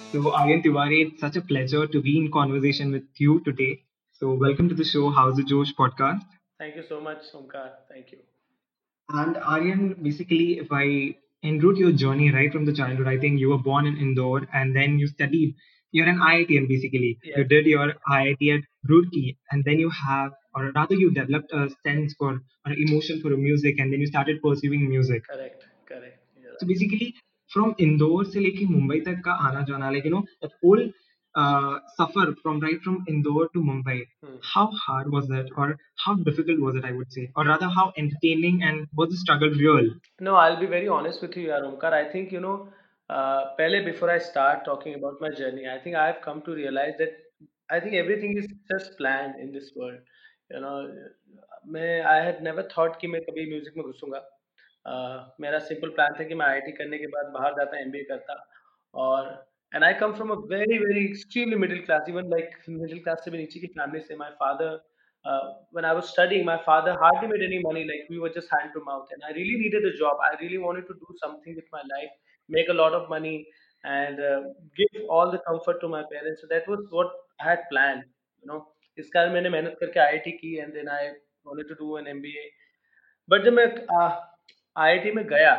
So, Aryan Tiwari, it's such a pleasure to be in conversation with you today. So, welcome to the show, How's the Josh podcast. Thank you so much, Omkar. Thank you. And Aryan, basically, if I enroute your journey right from the childhood, I think you were born in Indore and then you studied. You're an IITian basically. You Yes, did your IIT at Roorkee, and then you have, or rather, you developed a sense for or emotion for music, and then you started pursuing music. correct, correct. You're So right. basically, from Indore से लेके मुंबई तक का आना जाना, like that whole suffer from right from Indore to Mumbai. Hmm. How hard was that, or how difficult was it? I would say, or rather, how entertaining and was the struggle real? No, I'll be very honest with you, yaar, Omkar. I think, pehle before I start talking about my journey, I think I've come to realize that I think everything is just planned in this world. You know, I had never thought कि मैं कभी music में घुसूंगा. मेरा simple plan था कि मैं IIT करने के बाद बाहर जाता एमबीए करता और and I come from a very very extremely middle class even like middle class से भी नीचे की फैमिली से my father when I was studying, my father hardly made any money. Like we were just hand to mouth, and I really needed a job. I really wanted to do something with my life, make a lot of money, and give all the comfort to my parents. So that was what I had planned. You know, इस कारण मैंने मेहनत करके IIT की, and then I wanted to do an MBA. But जब मैं IIT में गया,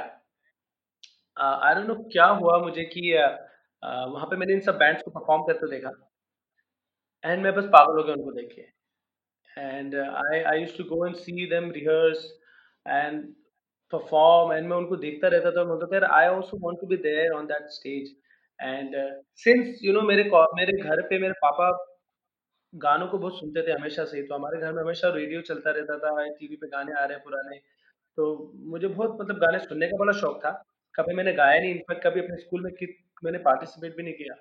आई डोंट नो क्या हुआ मुझे कि वहाँ पे मैंने इन सब बैंड्स को परफॉर्म करते देखा एंड मैं बस पागल हो गया उनको देख के and I used to go and see them rehearse and perform and मैं उनको देखता रहता था बोलता था यार I also want to be there on that stage and since मेरे घर पे मेरे पापा गानों को बहुत सुनते थे हमेशा से ही, तो हमारे घर में हमेशा रेडियो चलता रहता था, टीवी पे गाने आ रहे हैं पुराने। तो मुझे बहुत मतलब गाने सुनने का बड़ा शौक था। कभी मैंने गाया नहीं, इनफैक्ट कभी अपने स्कूल में कि मैंने पार्टिसिपेट भी नहीं किया।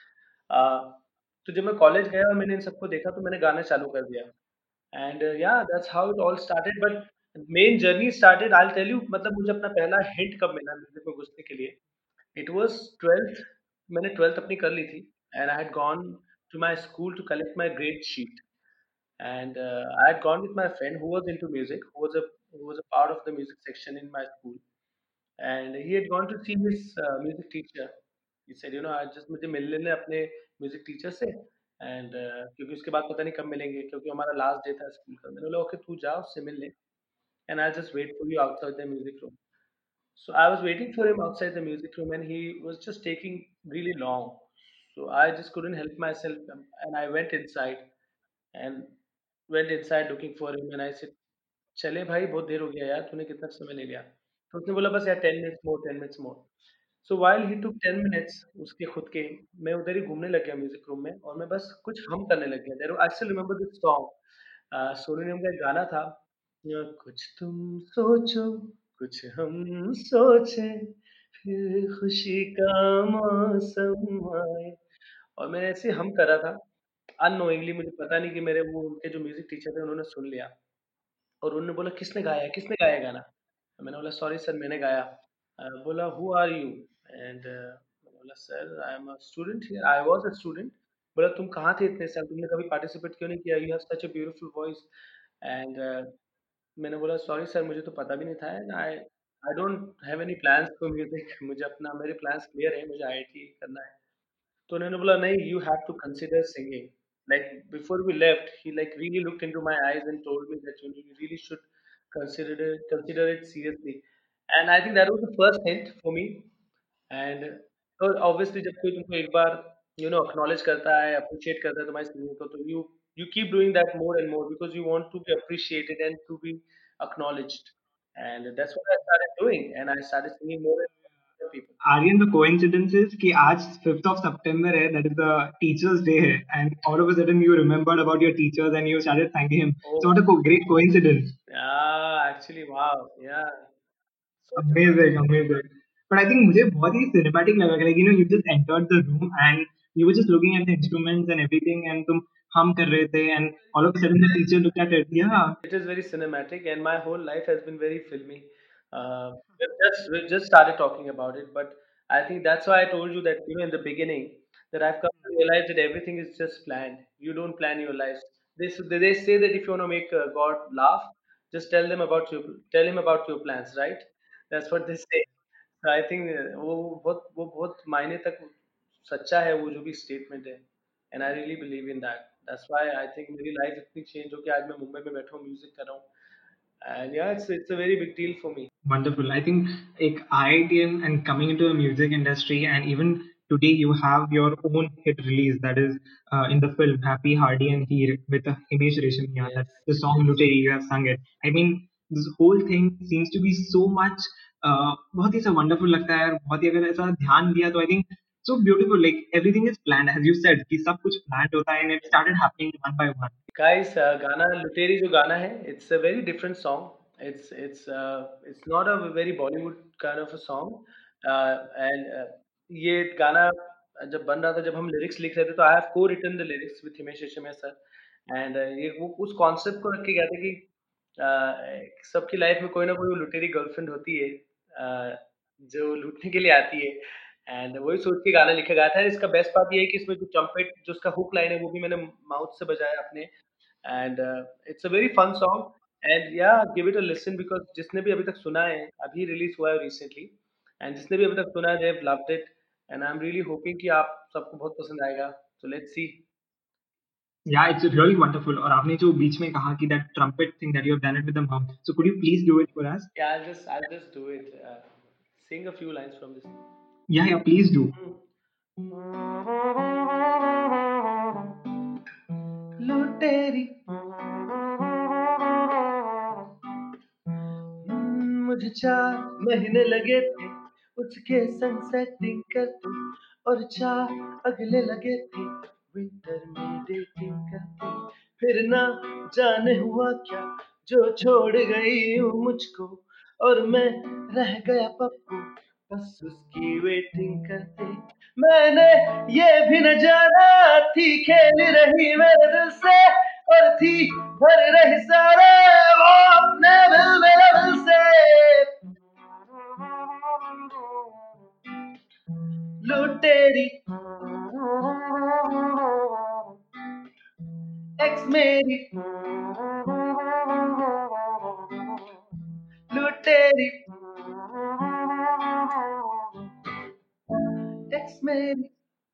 तो जब मैं कॉलेज गया और मैंने इन सबको देखा तो मैंने गाना चालू कर दिया। And yeah that's how it all started but main journey started I will tell you मतलब मुझे अपना पहला हिंट कब मिला म्यूज़िक में घुसने के लिए। It was 12th. मैंने 12th अपनी कर ली थी and I had gone to my school to collect my grade sheet and I had gone with my friend who was into music who was a part of the music section in my school and he had gone to see his music teacher. He said, I just मुझे मिल लेने अपने music teacher से and क्योंकि उसके बाद पता नहीं कब मिलेंगे क्योंकि हमारा last day था स्कूल का. मैंने बोला ओके तू जा उससे मिल ले and I'll just wait for you outside the music room. So I was waiting for him outside the music room and he was just taking really long. So I just couldn't help myself and I and went inside looking for him and I said, चले भाई बहुत देर हो गया यार तूने कितना समय ले लिया तो उसने बोला बस यार 10 minutes more so while he took 10 minutes उसके खुद के मैं उधर ही घूमने लग गया म्यूजिक रूम में और मैं बस कुछ हम करने लग गया there I still remember this song Sonu Nigam का एक गाना था कुछ तुम सोचो कुछ हम सोचे फिर खुशी का मौसम आए और मैं ऐसे हम कर रहा था अननोइंगली मुझे पता नहीं कि मेरे वो उनके जो म्यूजिक टीचर थे उन्होंने सुन लिया और उन्होंने बोला किसने गाया है गाना तो मैंने बोला सॉरी सर मैंने गाया बोला हु आर यू एंड मैंने बोला sir I am a student here I was a student बोला तुम कहाँ थे इतने साल तुमने कभी पार्टिसिपेट क्यों नहीं किया you have such a beautiful voice and मैंने बोला सॉरी सर मुझे तो पता भी नहीं था and I I don't have any plans for music मुझे अपना मेरे प्लान्स क्लियर है मुझे आईआईटी करना है तो उन्होंने बोला नहीं you have to consider singing like before we left he like really looked into my eyes and told me that you really should consider it seriously and I think that was the first hint for me and so obviously जब कोई तुमको एक बार acknowledge करता है appreciate करता है तुम्हारी singing को तो you keep doing that more and more because you want to be appreciated and to be acknowledged and that's what I started doing and I started singing more and more to other people. Aryan, the coincidence is कि आज 5th of September है, that is the Teachers' Day है, and all of a sudden you remembered about your teachers and you started thanking him. So Oh what a great coincidence! yeah, actually wow, yeah. So true. Amazing, amazing. But I think मुझे बहुत ही cinematic लगा कि you just entered the room and you were just looking at the instruments and everything and तुम hum कर रहे थे and all of a sudden the teacher looked at it. Yeah, It is very cinematic, and my whole life has been very filmy. We just started talking about it, but I think that's why I told you that in the beginning that I've come to realize that everything is just planned. You don't plan your life. They say that if you want to make God laugh, just tell him about your plans, right? That's what they say. So I think वो बहुत मायने तक सच्चा है वो जो भी statement है, and I really believe in that. That's why I think मेरी लाइफ इतनी चेंज हो कि आज मैं मुंबई में बैठा हूँ, म्यूजिक कर रहा हूँ, and yeah it's a very big deal for me. Wonderful. I think like IITM and coming into the music industry, and even today you have your own hit release that is in the film Happy, Hardy and Heer with Himesh Reshammiya. That Yes. the song Luteri you have sung it. I mean, this whole thing seems to be so much. बहुत ही ऐसा wonderful लगता है और बहुत ही अगर ऐसा ध्यान दिया तो I think so beautiful. Like everything is planned as you said कि सब कुछ planned होता है and it started happening one by one. Guys, गाना लुटेरी जो गाना है, it's a very different song. It's not a very Bollywood kind of a song, and ये गाना जब बन रहा था, जब हम लिरिक्स लिख रहे थे, तो I have co-written the lyrics with Himesh Reshammiya sir. And ये वो उस कॉन्सेप्ट को रख के गया था कि सबकी लाइफ में कोई ना कोई वो लुटेरी गर्लफ्रेंड होती है, जो लूटने के लिए आती है, एंड वही सोच के गाना लिखा गया था। इसका बेस्ट पार्ट ये है कि इसमें जो ट्रम्पेट, जो उसका हुक लाइन है, वो भी मैंने माउथ से बजाया अपने, and it's a very fun song. And yeah give it a listen, because जिसने भी अभी तक सुना है, अभी रिलीज़ हुआ है रिसेंटली, एंड जिसने भी अभी तक सुना है, they have loved it, and I am really hoping कि आप सबको बहुत पसंद आएगा। So let's see. Yeah, it's really wonderful. और आपने जो बीच में कहा कि that trumpet thing that you have done it with the mouth. So could you please do it for us? Yeah, I'll just do it. Sing a few lines from this. Yeah, yeah, please do. लुटेरी, मुझे 4 महीने लगे थे उसके संग setting करते, और 4 अगले लगे थे विंटर में डेटिंग करते। फिर ना जाने हुआ क्या, जो छोड़ गई हूँ मुझको, और मैं रह गया पप्पू बस उसकी वेटिंग करते। मैंने ये भी न जाना थी खेल रही मेरे दिल से, और थी भर रही सारे वो अपने दिल मेरे दिल से। लुटेरी, एक्स मेरी, लुटेरी, एक्स मेरी।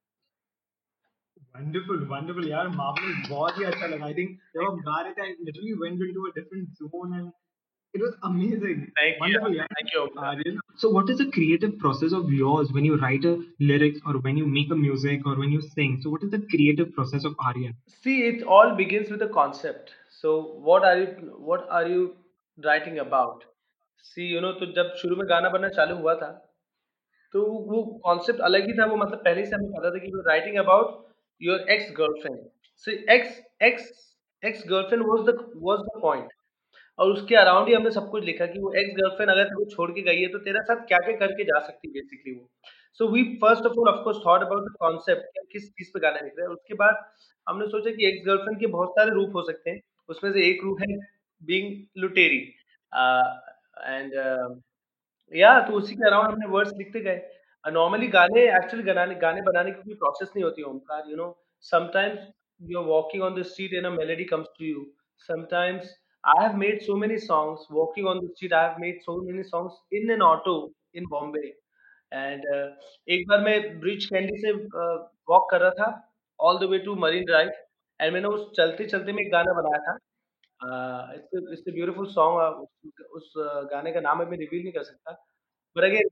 Wonderful, wonderful, यार marvelous, बहुत ही अच्छा लगा. I think जब आप गा रहे थे, I literally went into a different zone and it was amazing. Thank you, Wonderful, यार. Thank you Omkar. Really. So, what is the creative process of yours when you write a lyrics or when you make a music or when you sing? So, what is the creative process of Aryan? See, it all begins with a concept. So what are you writing about? See, तो जब शुरू में गाना बनना चालू हुआ था, तो वो कॉन्सेप्ट अलग ही था। वो मतलब पहले से हमें पता था कि writing about your ex girlfriend. See, ex ex ex girlfriend was the point, और उसके अराउंड ही हमने सब कुछ लिखा कि वो एक्स गर्लफ्रेंड अगर तेरे को छोड़ के गई है, तो तेरा साथ क्या-क्या करके जा सकती है बेसिकली वो। So we first of all of course thought about the concept कि हम किस चीज़ पे गाना लिख रहे हैं। उसके बाद हमने सोचा कि एक्स गर्लफ्रेंड के बहुत सारे रूप हो सकते हैं। उसमें से एक रूप है बीइंग लुटेरी, अ, एंड या तो उसी के अराउंड हमने वर्ड्स लिखते गए। नॉर्मली गाने एक्चुअली गाने गाने बनाने की कोई प्रोसेस नहीं होती है Omkar, sometimes you are walking on the street and a melody comes to you. Sometimes I have made so many songs walking on the street. I have made so many songs in an auto in Bombay, and एक बार मैं bridge candy से walk कर रहा था all the way to Marine Drive, and मैंने उस चलते-चलते में एक गाना बनाया था। It's a beautiful song. उस गाने का नाम मैं रिवील नहीं कर सकता। बट अगेन,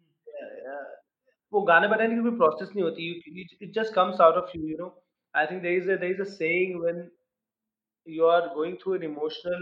वो गाने बनाने की कोई प्रोसेस नहीं होती। It just comes out of you. I think there is a saying when you are going through an emotional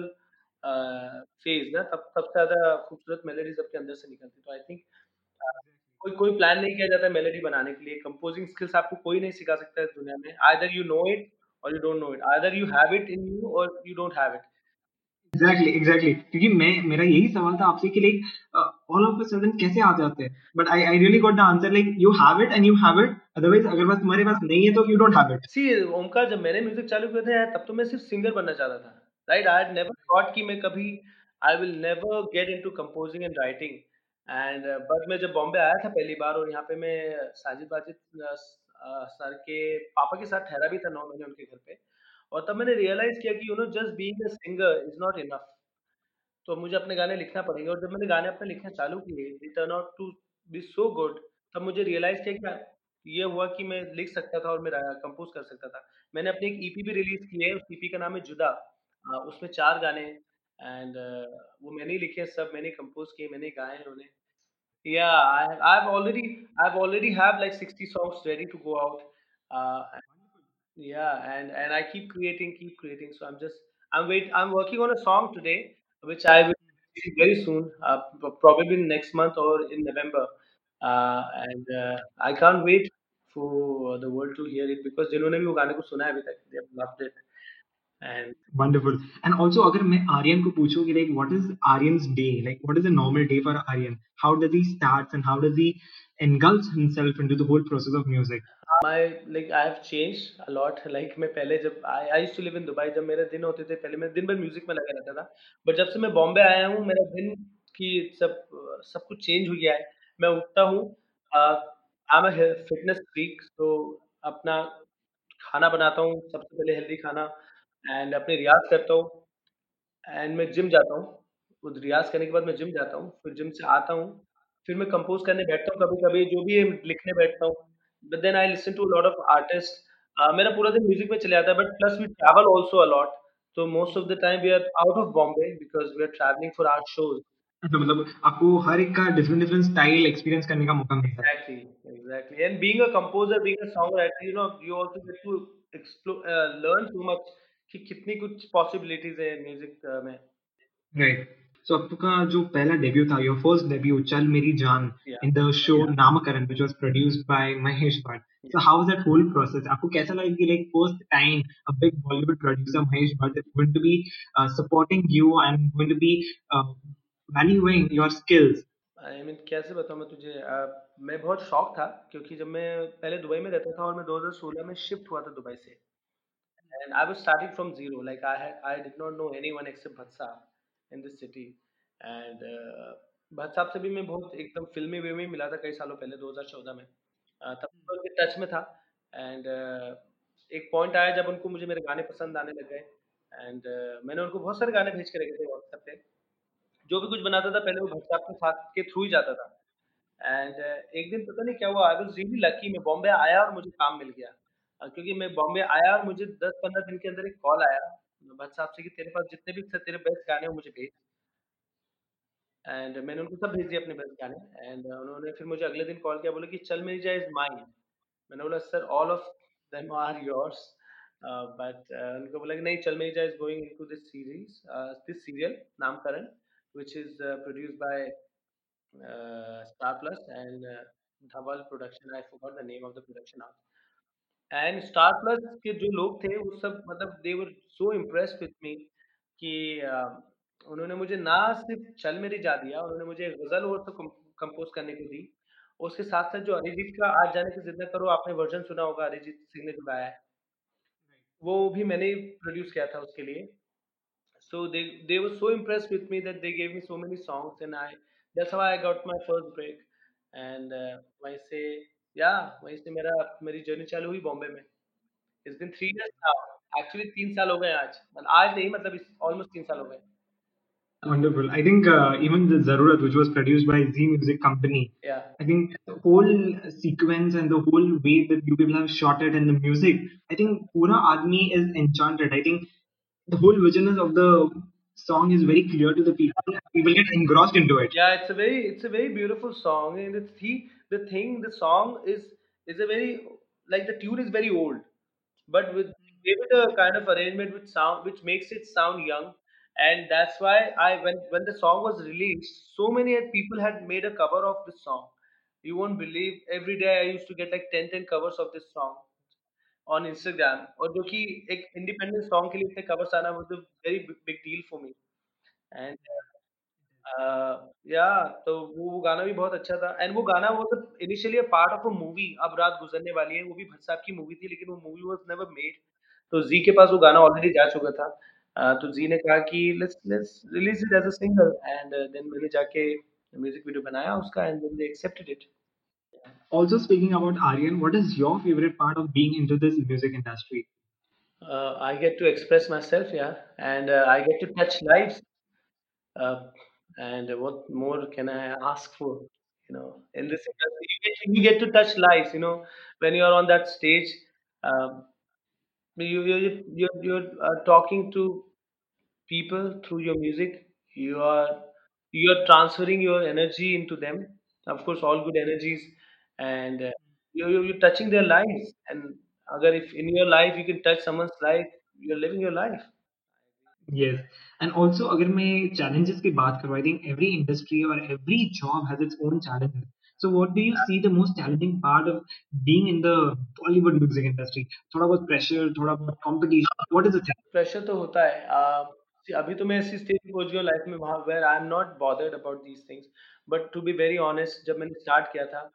phase ना, तब सबसे ज़्यादा खूबसूरत मेलोडीज़ आपके अंदर से निकलती है। तो आई थिंक अ, कोई कोई प्लान नहीं किया जाता है मेलोडी बनाने के लिए। कंपोजिंग स्किल्स आपको कोई नहीं सिखा सकता है इस दुनिया में। Either you know it or you don't know it. Either you have it in you or you don't have it. Exactly, exactly. क्योंकि मेरा यही सवाल था आपसे कि like all of a sudden कैसे आ जाते हैं? But I really got the answer like you have it and you have it. Otherwise अगर बस तुम्हारे पास नहीं है तो you don't have it. सी ओमकार, जब मैंने म्यूजिक चालू किया था तब तो मैं सिर्फ सिंगर बनना चाहता था, right. I had never thought कि मैं कभी I will never get into composing and writing. And but मैं जब बॉम्बे आया था पहली बार, और यहाँ पे मैं साजिद वाजिद सर के पापा के साथ ठहरा भी था 9 महीने उनके घर पे, और तब मैंने रियलाइज किया कि just being a singer is not enough. तो मुझे अपने गाने लिखना पड़ेंगे, और जब मैंने गाने अपने लिखना चालू किए, they turn out to be so good. तब मुझे रियलाइज किया ये हुआ कि मैं लिख सकता था और मैं कंपोज़ कर सकता था। मैंने अपनी एक ईपी भी रिलीज़ की है, उस ईपी का नाम है जुदा। उसमें 4 गाने हैं एंड वो मैंने ही लिखे हैं सब, मैंने ही कंपोज़ किए, मैंने ही गाए हैं उन्हें। Yeah, I've already have like 60 songs ready to go out. Uh, yeah, and I keep creating. So I'm working on a song today, which I will see very soon, probably next month or in November. And I can't wait for the world to hear it because जिन्होंने भी वो गाने को सुना है अभी तक, they have loved it. And Wonderful. And also, अगर मैं आर्यन को पूछूं कि like what is Aryan's day? Like what is a normal day for Aryan? How does he start and how does he engulf himself into the whole process of music? my like I have changed a lot. Like मैं पहले जब I used to live in Dubai, जब मेरे दिन होते थे पहले मैं दिन भर म्यूजिक में लगा रहता था। बट जब से मैं बॉम्बे आया हूँ मेरा दिन की सब कुछ चेंज हो गया है। मैं उठता हूँ, I am a fitness freak, तो अपना खाना बनाता हूँ सबसे पहले हेल्दी खाना एंड अपने रियाज करता हूँ एंड मैं जिम जाता हूँ। वो रियाज़ करने के बाद मैं जिम जाता हूँ, फिर जिम से आता हूँ, फिर मैं कंपोज़ करने बैठता हूँ कभी-कभी, जो भी है लिखने बैठता हूँ। But then I listen to a lot of artist. मेरा पूरा दिन म्यूज़िक में चले जाता है, but plus we travel also a lot. तो most of the time we are out of Bombay because we are travelling for our shows. अच्छा, मतलब आपको हर एक का डिफरेंट डिफरेंट स्टाइल एक्सपीरियंस करने का मौका मिलता है. Exactly, exactly. And being a composer, being a songwriter, you also get to learn so much कि कितनी कुछ पॉसिबिलिटीज़ है म्यूज़िक में। राइट. सो आपका जो पहला डेब्यू था, योर फर्स्ट डेब्यू चल Meri Jaan yeah, in the show Naamkaran which was produced by Mahesh Bhatt. Yeah. So how was that whole process? आपको कैसा लगा कि like first time a big Bollywood producer Mahesh Bhatt is going to be supporting you and going to be valuing your skills? I mean कैसे बताऊँ मैं तुझे, मैं बहुत शॉक था क्योंकि जब मैं पहले दुबई में रहता था और मैं 2016 में शिफ्ट हुआ था दुबई से and I was starting from zero, like I did not know anyone except Bhatt साहब in this city and Bhatt साहब से भी मैं बहुत एकदम फिल्मी वे में मिला था कई सालों पहले 2014 में। तब मैं उनके टच में था एंड एक पॉइंट आया जब उनको मुझे मेरे गाने पसंद आने लग गए एंड मैंने उनको बहुत सारे गाने भेज के रखे थे व्हाट्सएप पे। जो भी कुछ बनाता था पहले वो भट्ट साहब के साथ के थ्रू ही जाता था। एंड एक दिन पता नहीं क्या हुआ, आई वाज़ रियली लकी, मैं बॉम्बे आया और मुझे काम मिल गया। क्योंकि मैं बॉम्बे आया और मुझे 10-15 दिन के अंदर एक कॉल आया भट्ट साहब से कि तेरे पास जितने भी तेरे बेस्ट गाने हैं वो मुझे भेज। एंड मैंने उनको सब भेज दिए अपने बेस्ट गाने एंड उन्होंने फिर मुझे अगले दिन कॉल किया, बोले कि चल मेरी जाए इज़ माइन। मैंने बोला sir all of them are yours, but उनको बोला कि नहीं चल मेरी जाए is going into this serial Naamkaran which is produced by Star Plus and Dhaval Production. I forgot the name of the production house. And Star Plus के जो लोग थे वो सब मतलब दे वर सो इम्प्रेस्ड विथ मी कि उन्होंने मुझे ना सिर्फ चल मेरी जा दिया, उन्होंने मुझे गज़ल और तो कंपोज़ करने को दी। उसके साथ-साथ जो अरिजीत का आज जाने की ज़िद्द करो आपने वर्ज़न सुना होगा अरिजीत सिंह ने जो गाया है, वो भी मैंने ही प्रोड्यूस किया था उसके लिए। So they were so impressed with me that they gave me so many songs, and I that's how I got my first break. And वहीं से वहीं से मेरी जर्नी चालू हुई बॉम्बे में। It's been 3 years now. Actually 3 साल हो गए आज। मतलब आज नहीं, मतलब इस ऑलमोस्ट 3 साल हो गए। Wonderful. I think even the Zarurat, which was produced by Z Music Company, Yeah. I think the whole sequence and the whole way that you people have shot it and the music, I think Pura Admi is enchanted. I think the whole vision of the song is very clear to the people. People get engrossed into it. Yeah, it's a very beautiful song, and the song is a very like the tune is very old, but with gave it a kind of arrangement which sound which makes it sound young, and that's why I when the song was released, so many people had made a cover of this song. You won't believe every day I used to get like 10 covers of this song on Instagram, और जो कि एक independent song के लिए इतने covers आना was a very big deal for me and yeah तो वो गाना भी बहुत अच्छा था एंड वो गाना वो तो initially a part of a movie अब रात गुजरने वाली है, वो भी भट्ट साहब की मूवी थी लेकिन वो मूवी वाज नेवर मेड। तो जी के पास वो गाना ऑलरेडी जा चुका था। तो जी ने कहा कि let's release it as a single and then मैंने जाके म्यूजिक वीडियो बनाया उसका and then they accepted it. Also, speaking about Aryan, what is your favorite part of being into this music industry? I get to express myself, yeah, and I get to touch lives, uh, and what more can I ask for? In this industry, you get to touch lives. When you're on that stage, um, you're talking to people through your music. You are transferring your energy into them. Of course, all good energies, and you're touching their lives. And agar if in your life you can touch someone's life, you're living your life. Yes, and also अगर मैं challenges की बात करूँ, I think every industry or every job has its own challenges. So what do you see the most challenging part of being in the Bollywood music industry? थोड़ा बहुत pressure, थोड़ा बहुत competition. What is the thing? Pressure तो होता है। see, अभी तो मैं ऐसी स्टेज पे पहुंच गया लाइफ में वहां where I am not bothered about these things. But to be very honest, जब मैंने स्टार्ट किया था,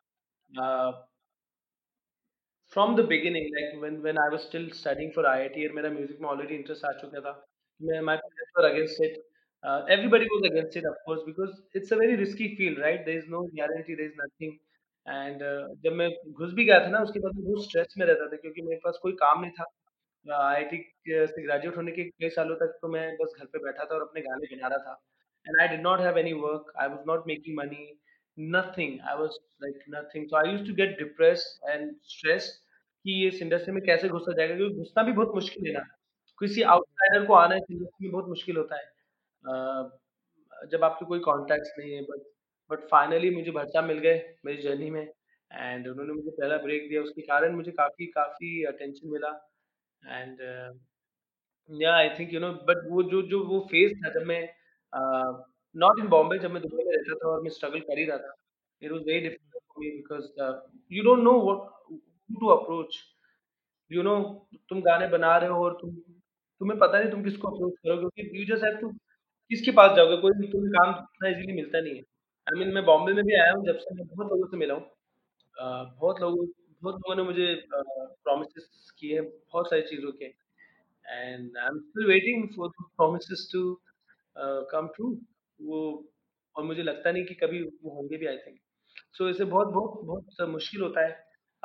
from the beginning, like when I was still studying for IIT और मेरा म्यूजिक में ऑलरेडी इंटरेस्ट आ चुका था, मैं my parents were against it. Everybody was against it of course, because it's a very risky field, right? There is no guarantee, there is nothing. And जब मैं घुस भी गया था ना, उसके बाद मैं बहुत स्ट्रेस में रहता था क्योंकि मेरे पास कोई काम नहीं था। आईआईटी से ग्रेजुएट होने के कई सालों तक तो मैं बस घर पे बैठा था और अपने गाने बना रहा था। And I did not have any work, I was not making money, nothing, I was like nothing. So I used to get depressed and stressed कि ये इस इंडस्ट्री में कैसे घुसा जाएगा, क्योंकि घुसना भी बहुत मुश्किल है ना। किसी आउटसाइडर को आना इस इंडस्ट्री में बहुत मुश्किल होता है। जब आपके कोई कॉन्टैक्ट्स नहीं है, बट फाइनली मुझे भरसा मिल गए मेरी जर्नी में, एंड उन्होंने मुझे पहला ब्रेक दिया, उसके कारण मुझे काफ़ी काफ़ी अटेंशन मिला। एंड या आई थिंक बट वो जो जो वो फेज था जब मैं नॉट इन बॉम्बे, जब मैं दुबई में रहता था और मैं स्ट्रगल कर ही रहा था, it was very difficult for me because you don't know what who to approach. You know तुम गाने बना रहे हो और तुम्हें पता नहीं तुम किसको अप्रोच करोगे, क्योंकि यू जस्ट हैव टू, किसके पास जाओगे? कोई तुम्हें काम इतना इजीली मिलता नहीं है। आई मीन मैं बॉम्बे में भी आया हूँ, जब से मैं बहुत लोगों से मिला हूँ। बहुत लोगों ने मुझे प्रॉमिसेस किए हैं बहुत सारी चीज़ों के, and I am still waiting for the promises to come true. वो, और मुझे लगता नहीं कि कभी वो होंगे भी, आई थिंक। सो इसे बहुत बहुत बहुत मुश्किल होता है।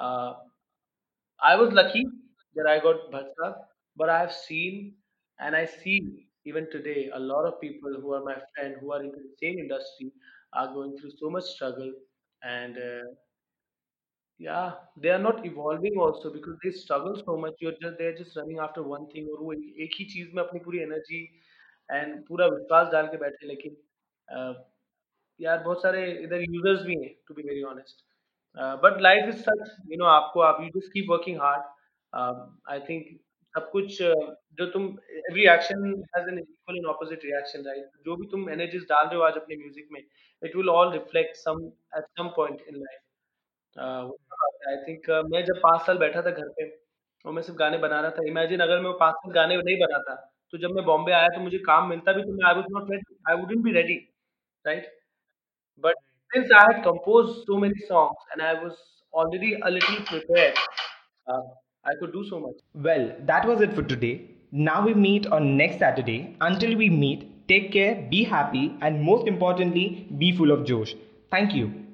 I was lucky that I got Bhatta, but I have seen and I see even today a lot of people who are my friend who are into the same industry are going through so much struggle, and yeah, they are not evolving also because they struggle so much. They're just running after one thing, और वो एक ही चीज में अपनी पूरी energy and पूरा विश्वास डाल के बैठे, लेकिन यार बहुत सारे इधर यूजर्स भी हैं, to be very honest. But life is such, आपको आप you just keep working hard. I think सब कुछ जो तुम, every action has an equal and opposite reaction, right? जो भी तुम एनर्जीज डाल रहे हो आज अपने म्यूजिक में, it will all reflect some at some point in life. I think मैं जब 5 साल बैठा था घर पे और मैं सिर्फ गाने बना रहा था, इमेजिन अगर मैं वो 5 साल गाने नहीं बनाता, तो जब मैं बॉम्बे आया तो मुझे काम मिलता भी, तो मैं I was not ready, I wouldn't be ready, right? But since I had composed so many songs and I was already a little prepared, uh, I could do so much. Well, that was it for today. Now we meet on next Saturday. Until we meet, take care, be happy, and most importantly, be full of Josh. Thank you.